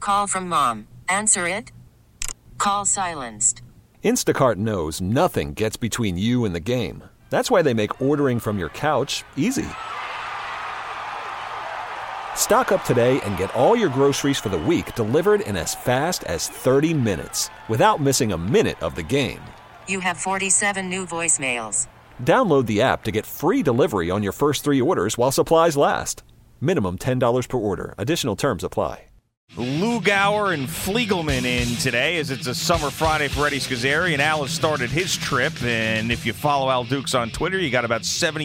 Call from mom. Answer it. Call silenced. Instacart knows nothing gets between you and the game. That's why they make ordering from your couch easy. Stock up today and get all your groceries for the week delivered in as fast as 30 minutes without missing a minute of the game. You have 47 new voicemails. Download the app to get free delivery on your first 3 orders while supplies last. Minimum $10 per order. Additional terms apply. Lugauer and Fliegelman in today as it's a summer Friday for Eddie Scazzeri, and Al has started his trip. And if you follow Al Dukes on Twitter, you got about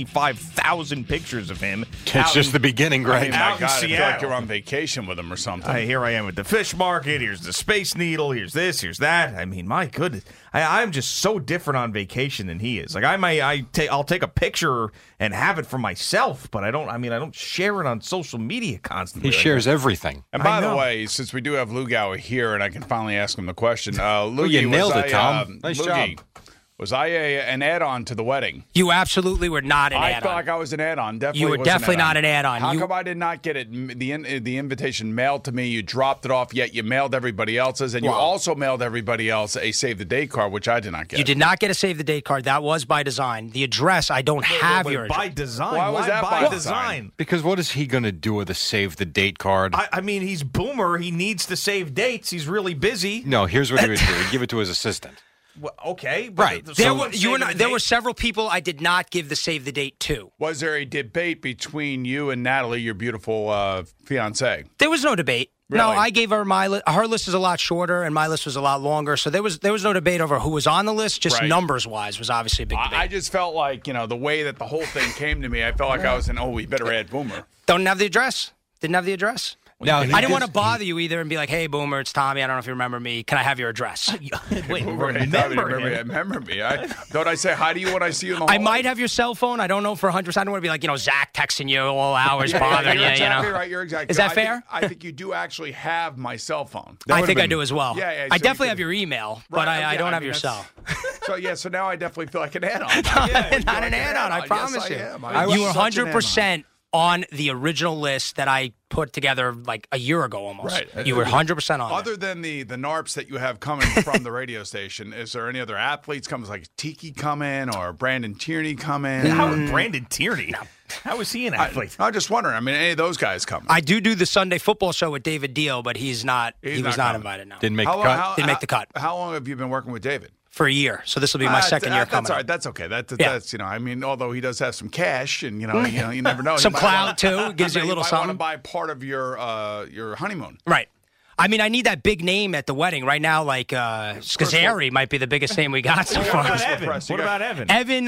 75,000 pictures of him. It's just the beginning, right? Out in I feel Seattle. like you're on vacation with him or something. Here I am at the fish market. Here's the Space Needle. Here's this. Here's that. I mean, my goodness, I'm just so different on vacation than he is. Like I'll take a picture and have it for myself, but I don't share it on social media constantly. He shares everything. And by the way, since we do have Lugauer here, and I can finally ask him the question, Loogie, you nailed it, Tom. Nice Loogie, job. Was I an add-on to the wedding? You absolutely were not an I add-on. felt like I was an add-on. Definitely, You were was definitely an not an add-on. How come I did not get it? The invitation mailed to me. You dropped it off. Yet you mailed everybody else's, and you also mailed everybody else a save the date card, which I did not get. You did not get a save the date card. That was by design. The address, I don't have your address. By design. Why was that by design? Because what is he going to do with a save the date card? I mean, he's Boomer. He needs to save dates. He's really busy. No, here's what he would do. He'd give it to his assistant. Well, okay, right. There were several people I did not give the save the date to. Was there a debate between you and Natalie, your beautiful fiance? There was no debate. Really? No, I gave her my list. Her list is a lot shorter, and my list was a lot longer. So there was no debate over who was on the list. Just numbers wise was obviously a big debate. I just felt like the way that the whole thing came to me, I felt like I was in. Oh, we better add Boomer. Don't have the address. Didn't have the address. No, I didn't want to bother you either and be like, hey, Boomer, it's Tommy. I don't know if you remember me. Can I have your address? Wait, remember me. Don't I say hi to you when I see you in the hall? I might have your cell phone. I don't know for 100%. I don't want to be like, Zach texting you all hours, bothering you're you. Exactly right. You're exactly. Is that fair? I think you do actually have my cell phone. I think I do as well. Yeah, I definitely have your email, but I don't have your cell. So now I definitely feel like an add-on. Not an add-on. I promise you. You were 100% on the original list that I put together like a year ago almost. Right. You were 100% on Other than the NARPs that you have coming from the radio station, is there any other athletes coming? Like Tiki coming or Brandon Tierney coming? How would Brandon Tierney? How is he an athlete? I'm just wondering. I mean, any of those guys coming? I do the Sunday football show with David Deal, but he was not invited. No. Didn't make the cut. Didn't make the cut. How long have you been working with David? For a year, so this will be my second year coming. That's all right. That's okay. That's I mean, although he does have some cash, and you never know. Some clout too gives you a little something. Want to buy part of your honeymoon, right? I mean, I need that big name at the wedding right now. Like Scazzeri might be the biggest name we got so far. What about Evan? Evan,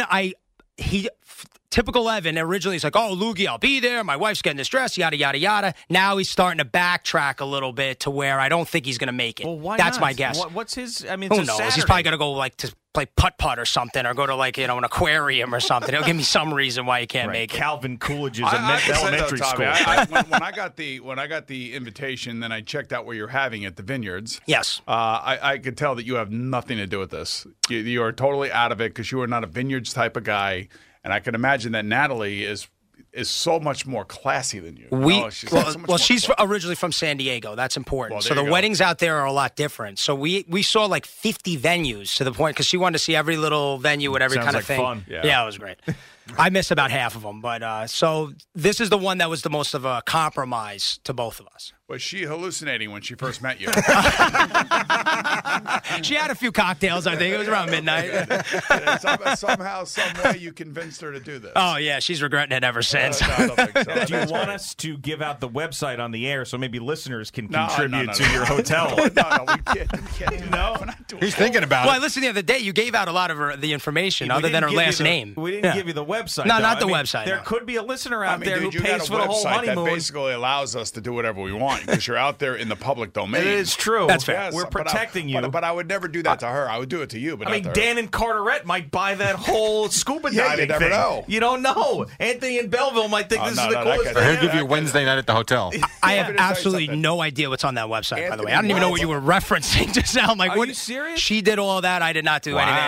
typical Evan, originally he's like, oh, Loogie, I'll be there. My wife's getting this dress, yada, yada, yada. Now he's starting to backtrack a little bit to where I don't think he's going to make it. Well, why That's not? my guess. What's his, I mean, who knows? He's probably going to go like to play putt-putt or something or go to like, an aquarium or something. He'll give me some reason why he can't make it. Calvin Coolidge's elementary school. When I got the invitation, then I checked out where you're having it, the Vineyards. Yes. I could tell that you have nothing to do with this. You are totally out of it because you are not a Vineyards type of guy. And I can imagine that Natalie is so much more classy than you. She's originally from San Diego. That's important. So the weddings out there are a lot different. So we saw like 50 venues to the point because she wanted to see every little venue with every kind of thing. Fun. Yeah, it was great. I missed about half of them, but so this is the one that was the most of a compromise to both of us. Was she hallucinating when she first met you? She had a few cocktails, I think. It was around midnight. Somehow, some way, you convinced her to do this. Oh, yeah. She's regretting it ever since. No, I don't think so. Do you want us to give out the website on the air so maybe listeners can contribute to your hotel? No, we can't do that. He's thinking about it. Well, I listened the other day. You gave out a lot of the information other than her last name. We didn't give you the website. No, not the website. There could be a listener out there who you pays got a for the whole website honeymoon. that basically allows us to do whatever we want because you're out there in the public domain. It is true. That's fair. Yes, We're protecting you. But I would never do that to her. I would do it to you. But Dan and Carteret might buy that whole scuba diving you never thing. know. You don't know. Anthony in Belleville might think this is the coolest thing. He'll give you a Wednesday night at the hotel. I have absolutely no idea what's on that website, by the way. I don't even know what you were referencing just now. I'm like, Are you serious? She did all that. I did not do anything.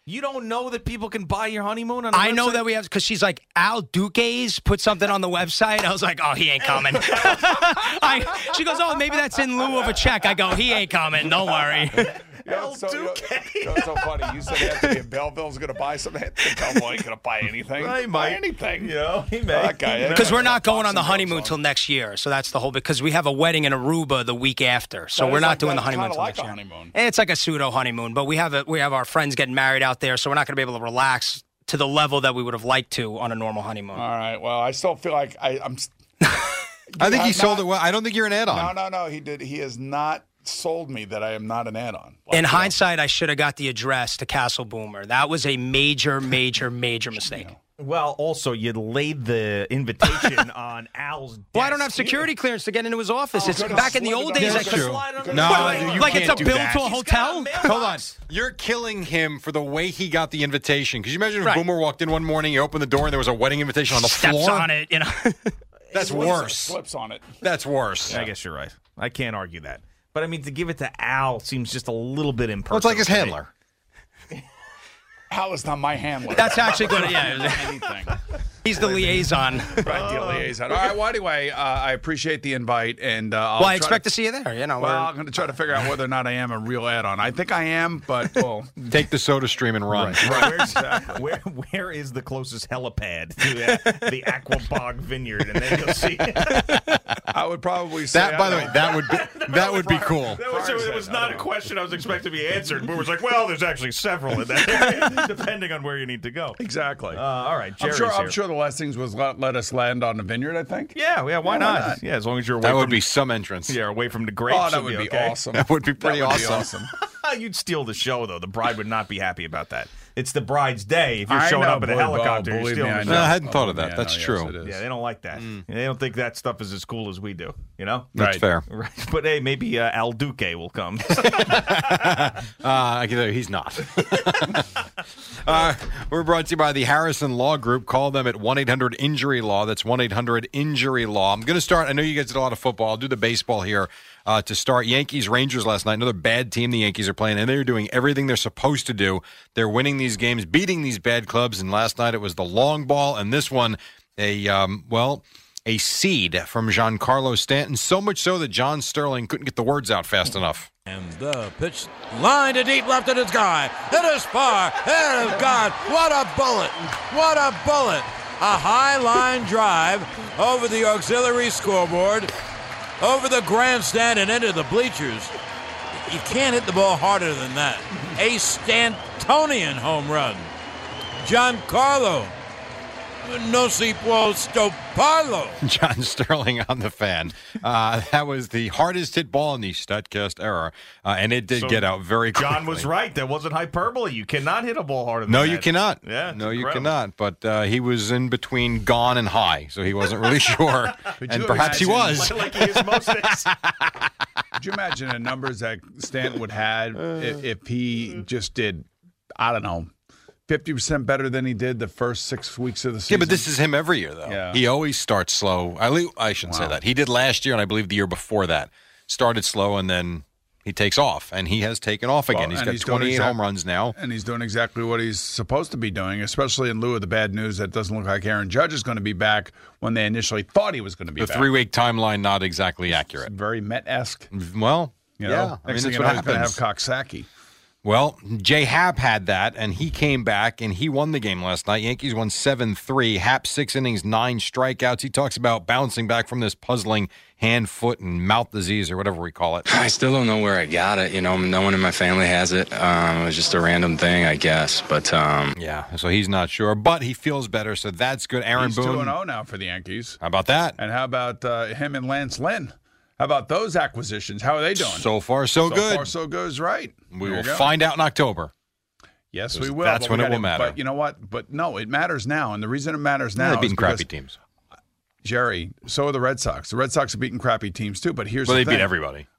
You don't know that people can buy your honeymoon on the I know website? that we have, because she's like, Al Duque's put something on the website. I was like, oh, he ain't coming. She goes, oh, maybe that's in lieu of a check. I go, he ain't coming. Don't worry. El Duque. It's so funny. You said Anthony in Belleville's going to buy something. The cowboy ain't going to buy anything. He buy might. anything. You know, he may. That guy, Because we're not going on the honeymoon till next year. So that's the whole, because we have a wedding in Aruba the week after. So we're not doing the honeymoon till next year. Honeymoon. It's like a pseudo honeymoon, but we have our friends getting married out there, so we're not going to be able to relax to the level that we would have liked to on a normal honeymoon. All right. Well, I still feel like I'm. I think he sold it well. I don't think you're an add-on. No. He did. He has not sold me that I am not an add-on. In hindsight, I should have got the address to Castle Boomer. That was a major, major, major mistake. Well, also, you laid the invitation on Al's desk. Well, I don't have security clearance to get into his office. It's back in the old days. That's I could true. No, like it's a do bill that. to a hotel. Hold on. You're killing him for the way he got the invitation. Because you imagine if Boomer walked in one morning, you opened the door, and there was a wedding invitation on the Steps floor? on it, you know. That's worse. Slips on it. That's worse. I guess you're right. I can't argue that. But, I mean, to give it to Al seems just a little bit impersonal. Well, it's like his handler. Al is not my handler. That's actually good. Yeah, anything. he's the liaison. Right, the liaison. All right. Well, anyway, I appreciate the invite, and I expect to see you there. You know. Well, I'm going to try to figure out whether or not I am a real add-on. I think I am, but well, Take the soda stream and run. Right. Where is the closest helipad to the Aquabog Vineyard? And then you'll see. I would probably say That, by the way, that would be cool. It was not a question I was expecting to be answered. Boomer's like, well, there's actually several in that area, depending on where you need to go. Exactly. All right, Jerry's I'm here. sure the lessons was let us land on the vineyard. I think. Yeah, why not? Yeah, as long as you're away That from would be some entrance. Yeah, away from the grapes. Oh, that you'll would be okay. awesome. That would be pretty That would be awesome. You'd steal the show, though. The bride would not be happy about that. It's the bride's day. If you're I showing know, up in a boy, helicopter, you're believe me, stealing I the know. show. No, I hadn't thought of that. Yeah, That's no, true. yes, it is. Yeah, they don't like that. They don't think that stuff is as cool as we do. You know? That's Right. fair. Right. But hey, maybe Al Duque will come. I can tell you he's not. We're brought to you by the Harrison Law Group. Call them at 1-800-INJURY-LAW. That's 1-800-INJURY-LAW. I'm going to start. I know you guys did a lot of football. I'll do the baseball here to start. Yankees-Rangers last night. Another bad team the Yankees are playing, and they're doing everything they're supposed to do. They're winning these games, beating these bad clubs, and last night it was the long ball, and this one, a seed from Giancarlo Stanton, so much so that John Sterling couldn't get the words out fast enough. And the pitch line to deep left, and it's gone. It is far. It is gone. What a bullet. What a bullet. A high line drive over the auxiliary scoreboard, over the grandstand, and into the bleachers. You can't hit the ball harder than that. A Stantonian home run. Giancarlo. No si può stopparlo. John Sterling on the fan. That was the hardest hit ball in the StatCast era, and it did get out very quickly. John was right. That wasn't hyperbole. You cannot hit a ball harder than No, that. you cannot. Yeah, no, you incredible. cannot. But he was in between gone and high, so he wasn't really sure. And you perhaps he imagine- was. Like he is most days. Could you imagine the numbers that Stanton would have if he just did, I don't know, 50% better than he did the first 6 weeks of the season? Yeah, but this is him every year, though. Yeah. He always starts slow. I shouldn't say that. He did last year, and I believe the year before that. Started slow, and then he takes off, and he has taken off again. Well, He's and got he's doing 28 home runs now. And he's doing exactly what he's supposed to be doing, especially in lieu of the bad news that doesn't look like Aaron Judge is going to be back when they initially thought he was going to be The back. 3-week timeline, not exactly accurate. Very Met-esque. Well, You yeah. know? I mean, Next thing that's you what know, he's going to have happens. Coxsackie. Well, Jay Happ had that, and he came back, and he won the game last night. Yankees won 7-3. Happ, 6 innings, 9 strikeouts. He talks about bouncing back from this puzzling hand, foot, and mouth disease, or whatever we call it. I still don't know where I got it. You know, no one in my family has it. It was just a random thing, I guess. But Yeah, so he's not sure, but he feels better, so that's good. Aaron He's Boone. 2-0 now for the Yankees. How about that? And how about him and Lance Lynn? How about those acquisitions? How are they doing? So far, so good. So far, so good is right. We There will you go. find out in October. Yes, we will. That's but when we it will gotta- matter. But you know what? But no, it matters now. And the reason it matters now They're is beating because, crappy teams. Jerry, so are the Red Sox. The Red Sox are beating crappy teams too. But here's Well, the they thing. beat everybody.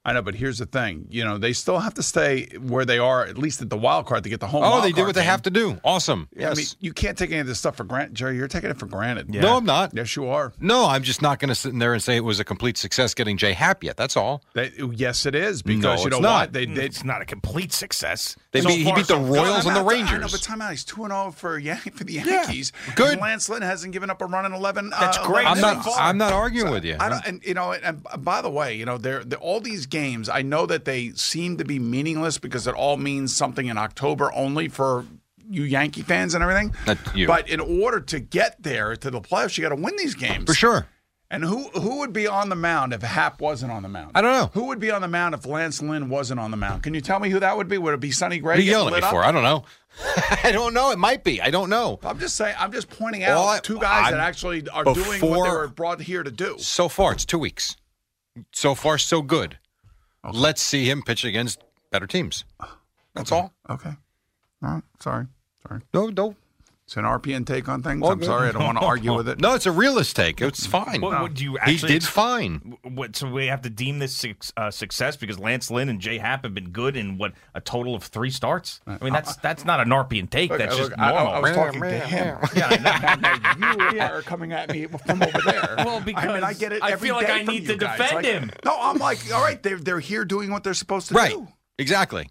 I know, but here's the thing. They still have to stay where they are, at least at the wild card, to get the home. Oh, they did what they have to do. Awesome. Yes. Yes. I mean, you can't take any of this stuff for granted, Jerry. You're taking it for granted. Yeah. No, I'm not. Yes, you are. No, I'm just not going to sit in there and say it was a complete success getting Jay Happ yet. That's all. Yes, it is. Because you know not. what? It's not a complete success. He beat the Royals and the Rangers. I know, but time out. He's 2-0 for the Yankees. Yeah, good. And Lance Lynn hasn't given up a run in 11. That's great. I'm not arguing with you. And by the way, all these games, I know that they seem to be meaningless because it all means something in October only for you Yankee fans and everything. But in order to get there to the playoffs, you got to win these games. For sure. And who would be on the mound if Happ wasn't on the mound? I don't know. Who would be on the mound if Lance Lynn wasn't on the mound? Can you tell me who that would be? Would it be Sonny Gray? What are you yelling at me for? I don't know. I don't know. It might be. I don't know. I'm just saying. I'm just pointing out two guys that actually are doing what they were brought here to do. So far, it's 2 weeks. So far, so good. Okay. Let's see him pitch against better teams. That's all. Okay. All right. Sorry. No. It's an RPN take on things. I'm sorry. I don't want to argue with it. No, it's a realist take. It's fine. Would you actually, he did fine. So we have to deem this success because Lance Lynn and Jay Happ have been good in, a total of 3 starts? I mean, that's not an RPN take. That's just normal. I was talking to him. Yeah, you are coming at me from over there. Well, because I get it I every feel like day I from need you to guys. defend him. No, I'm like, all right, they're here doing what they're supposed to do. Right. Exactly.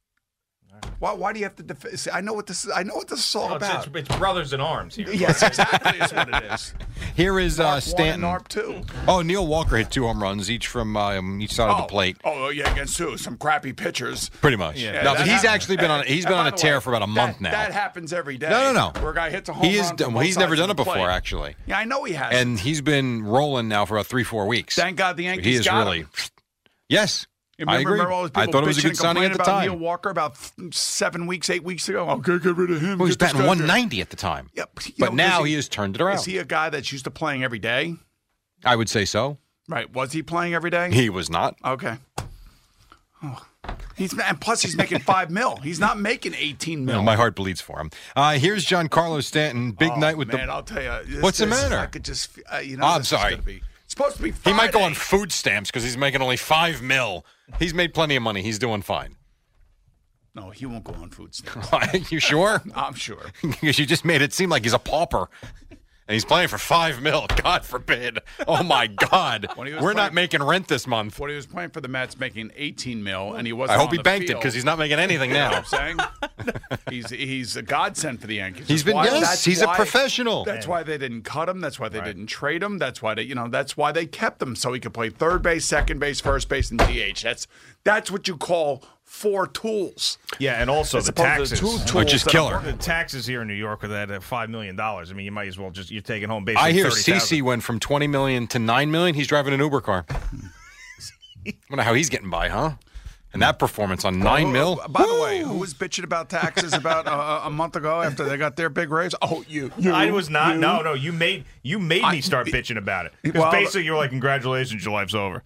Why do you have to defend? I know what this is all about. It's brothers in arms here. Yes, exactly is what it is. Here is Stanton. ARP 2. Oh, Neil Walker hit 2 home runs, each from each side of the plate. Oh, yeah, against who? Some crappy pitchers. Pretty much. Yeah, no, but he's actually been on. He's been on a tear for about a month now. That happens every day. No. Where a guy hits a home run. He's never done it before, actually. Yeah, I know he has. And he's been rolling now for about 3-4 weeks. Thank God the Yankees got him. Yes. Remember all those people I thought it was a good signing at the time. Neil Walker about 7 weeks, 8 weeks ago. Okay, get rid of him. Well, he was batting 190 at the time. Yeah, but now he has turned it around. Is he a guy that's used to playing every day? I would say so. Right. Was he playing every day? He was not. Okay. Oh. And plus he's making $5 million. He's not making $18 million. No, my heart bleeds for him. Here's Giancarlo Stanton. Big night with I'll tell you. What's the matter? I could just, I'm sorry. It's supposed to be Friday. He might go on food stamps because he's making only $5 million. He's made plenty of money. He's doing fine. No, he won't go on food stamps. You sure? I'm sure. Because you just made it seem like he's a pauper. And he's playing for $5 million. God forbid. Oh, my God. We're not making rent this month. When he was playing for the Mets, making $18 million, and he wasn't I hope on he the banked it field. because he's not making anything now. You know what I'm saying? He's a godsend for the Yankees. He's a professional. That's why they didn't cut him. That's why they didn't trade him. That's why they kept him so he could play third base, second base, first base, and DH. That's what you call 4 tools. Yeah, and also the taxes, which is killer. The taxes here in New York with that $5 million. I mean, you might as well you're taking home basically. I hear $30,000. CeCe went from $20 million to $9 million. He's driving an Uber car. I wonder how he's getting by, huh? And that performance on $9 million. By the way, who was bitching about taxes about a month ago after they got their big raise? Oh, you. I was not. You. No. You made me start bitching about it because basically you're like, congratulations, your life's over.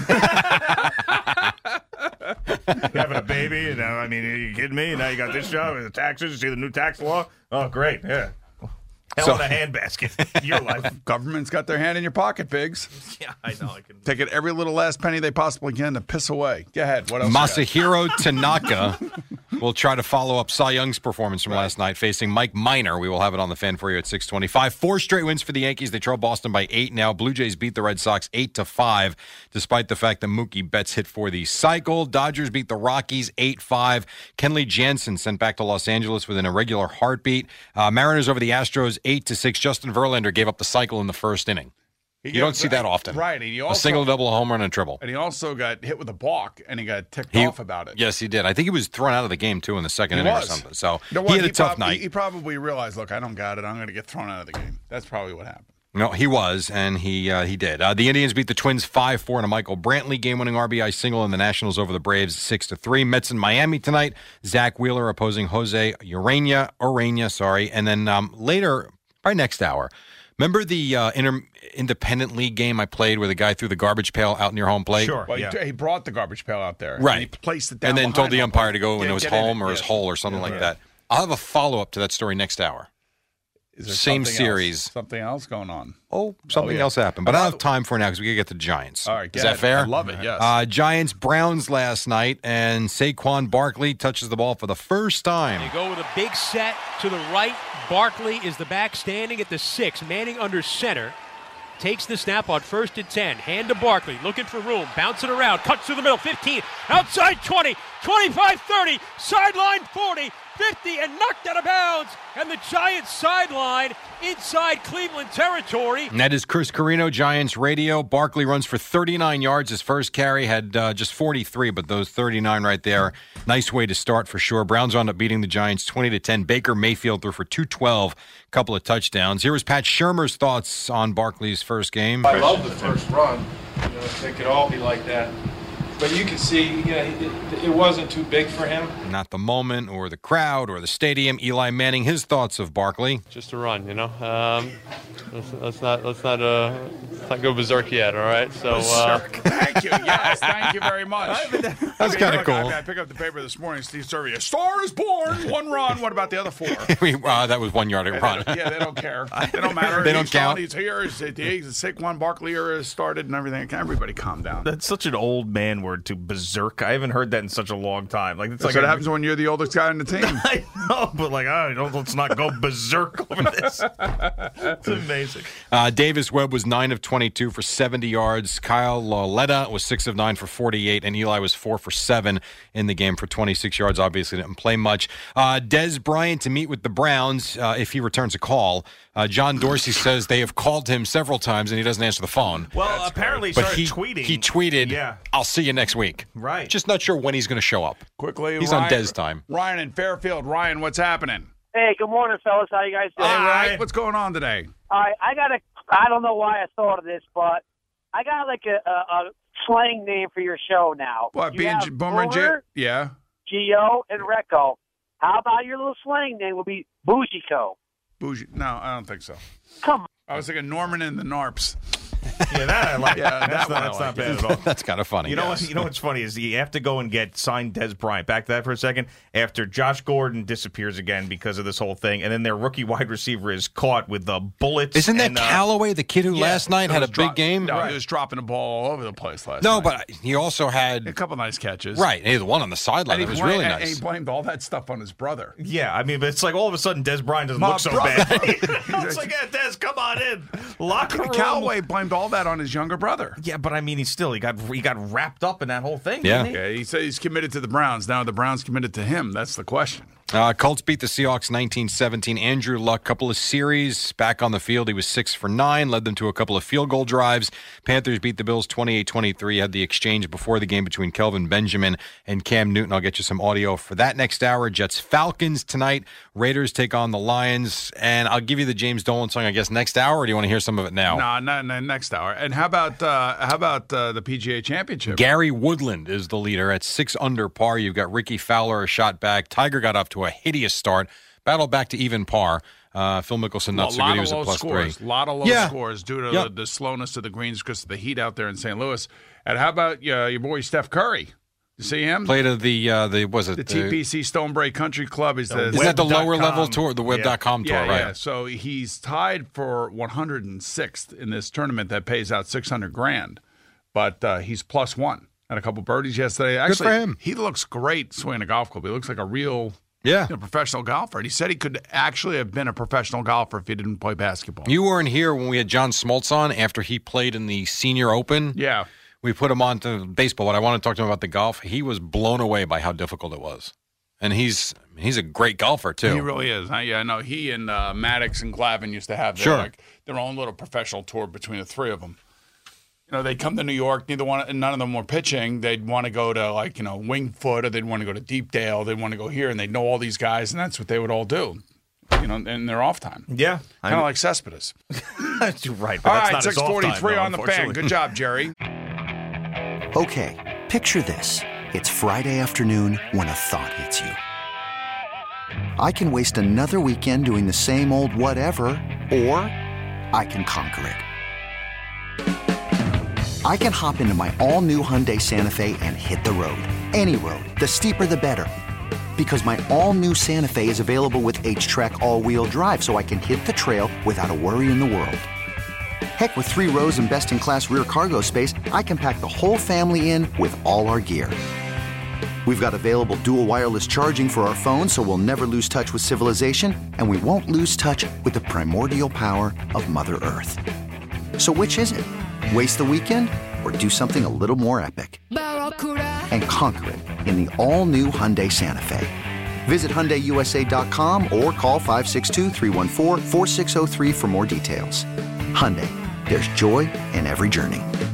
Having a baby, I mean, are you kidding me? Now you got this job, the taxes, you see the new tax law? Oh, great, yeah. Hell in a handbasket. Your life. Government's got their hand in your pocket, Biggs. Yeah, I know. I can take it every little last penny they possibly can to piss away. Go ahead. What else? Masahiro Tanaka will try to follow up Cy Young's performance from last night, facing Mike Minor. We will have it on the fan for you at 6:25. 4 straight wins for the Yankees. They trail Boston by 8 now. Blue Jays beat the Red Sox 8-5, despite the fact that Mookie Betts hit for the cycle. Dodgers beat the Rockies 8-5. Kenley Jansen sent back to Los Angeles with an irregular heartbeat. Mariners over the Astros 8-6. Justin Verlander gave up the cycle in the first inning. You don't see that often. Right. And he also, a single, double, a home run, and a triple. And he also got hit with a balk, and he got ticked off about it. Yes, he did. I think he was thrown out of the game, too, in the second inning or something. So he had a tough night. He probably realized, look, I don't got it. I'm going to get thrown out of the game. That's probably what happened. No, he was, and he did. The Indians beat the Twins 5-4 in a Michael Brantley game-winning RBI single, and the Nationals over the Braves 6-3. Mets in Miami tonight. Zach Wheeler opposing Jose Urena, and then later, probably next hour. Remember the independent league game I played where the guy threw the garbage pail out near home plate? Sure. Well, he brought the garbage pail out there. Right. And he placed it down and then told the umpire to go in into his home or his hole or something like that. I'll have a follow-up to that story next hour. Is there Same something series. Something else going on? Something else happened. But I don't have time for it now because we got to get to the Giants. All right. Is that fair? I love it, yes. Giants-Browns last night, and Saquon Barkley touches the ball for the first time. You go with a big set to the right. Barkley is the back standing at the 6. Manning under center. Takes the snap on 1st and 10. Hand to Barkley. Looking for room. Bouncing around. Cuts through the middle. 15. Outside 20. 25, 30. Sideline 40. 50 and knocked out of bounds. And the Giants sideline inside Cleveland territory. And that is Chris Carino, Giants radio. Barkley runs for 39 yards. His first carry had just 43, but those 39 right there, nice way to start for sure. Browns wound up beating the Giants 20-10. Baker Mayfield threw for 212, couple of touchdowns. Here was Pat Shurmur's thoughts on Barkley's first game. I love the first run. They could all be like that. But you can see, it wasn't too big for him. Not the moment or the crowd or the stadium. Eli Manning, his thoughts of Barkley. Just a run, let's not go berserk yet, all right? So, Thank you. Yes, thank you very much. That's kind of cool. I picked up the paper this morning. Steve Servia, Star is born. 1 run. What about the other 4? That was 1 yard run. They don't care. They don't matter. They don't count. He's here. Saquon Barkley era has started and everything. Everybody calm down. That's such an old man word to berserk. I haven't heard that in such a long time. Like, it's That's like what happens when you're the oldest guy on the team. I know, but let's not go berserk over this. It's amazing. Davis Webb was 9 of 22 for 70 yards. Kyle Lauletta was 6 of 9 for 48, and Eli was 4 for 7 in the game for 26 yards. Obviously didn't play much. Dez Bryant to meet with the Browns if he returns a call. John Dorsey says they have called him several times and he doesn't answer the phone. Well, apparently he started tweeting. He tweeted, I'll see you next week. Right. Just not sure when he's going to show up. Quickly, he's Ryan, on Dez time. Ryan in Fairfield. Ryan, what's happening? Hey, good morning, fellas. How you guys doing? All right. What's going on today? All right. I don't know why I thought of this, but I got like a slang name for your show now. What, being Boomer and Jim? Yeah. Gio and Recco. How about your little slang name would be Bougico? Bougie? No, I don't think so. Come on. I was thinking Norman and the Narps. Yeah, that I like. Yeah, that's not bad at all. That's kind of funny. You know what's funny is you have to go and get signed Dez Bryant. Back to that for a second. After Josh Gordon disappears again because of this whole thing, and then their rookie wide receiver is caught with the bullets. Isn't that Callaway, the kid who last night had a big game? No, he was dropping the ball all over the place last night. No, but he also had a couple nice catches. Right, and he had the one on the sideline that was really nice. And he blamed all that stuff on his brother. Yeah, I mean, but it's like all of a sudden Dez Bryant doesn't look so bad. It's like, Dez, come on in. Locker room. Callaway blamed all that on his younger brother. Yeah, but I mean, he got wrapped up in that whole thing. Yeah, didn't he said he's committed to the Browns. Now the Browns committed to him. That's the question. Colts beat the Seahawks 19-17. Andrew Luck, couple of series back on the field. He was 6 for 9, led them to a couple of field goal drives. Panthers beat the Bills 28-23. Had the exchange before the game between Kelvin Benjamin and Cam Newton. I'll get you some audio for that next hour. Jets Falcons tonight. Raiders take on the Lions. And I'll give you the James Dolan song, I guess, next hour, or do you want to hear some of it now? No, not next hour. And how about the PGA Championship? Gary Woodland is the leader at 6 under par. You've got Ricky Fowler a shot back. Tiger got off to a hideous start. Battle back to even par. Phil Mickelson not so good. He was a +3. A lot of low scores due to the slowness of the greens because of the heat out there in St. Louis. And how about your boy Steph Curry? You see him? Played at the TPC Stonebreak Country Club. Isn't that the lower level tour, the Web.com tour, right? Yeah. So he's tied for 106th in this tournament that pays out $600,000, but he's +1. Had a couple birdies yesterday. Actually, good for him. He looks great swinging a golf club. He looks like a real professional golfer. And he said he could actually have been a professional golfer if he didn't play basketball. You weren't here when we had John Smoltz on after he played in the Senior Open. Yeah. We put him on to baseball, but I want to talk to him about the golf. He was blown away by how difficult it was. And he's a great golfer, too. He really is. Yeah, I know. He and Maddox and Glavine used to have their own little professional tour between the three of them. You know, they'd come to New York. None of them were pitching. They'd want to go to, Winged Foot, or they'd want to go to Deepdale. They'd want to go here, and they'd know all these guys, and that's what they would all do, in their off time. Yeah. Kind of like Cespedes. You're right. But all right, 6:43 on the fan. Good job, Jerry. Okay, picture this. It's Friday afternoon when a thought hits you. I can waste another weekend doing the same old whatever, or I can conquer it. I can hop into my all-new Hyundai Santa Fe and hit the road. Any road. The steeper, the better. Because my all-new Santa Fe is available with H-Track all-wheel drive, so I can hit the trail without a worry in the world. Heck, with 3 rows and best-in-class rear cargo space, I can pack the whole family in with all our gear. We've got available dual wireless charging for our phones, so we'll never lose touch with civilization, and we won't lose touch with the primordial power of Mother Earth. So which is it? Waste the weekend or do something a little more epic? And conquer it in the all-new Hyundai Santa Fe. Visit HyundaiUSA.com or call 562-314-4603 for more details. Hyundai, there's joy in every journey.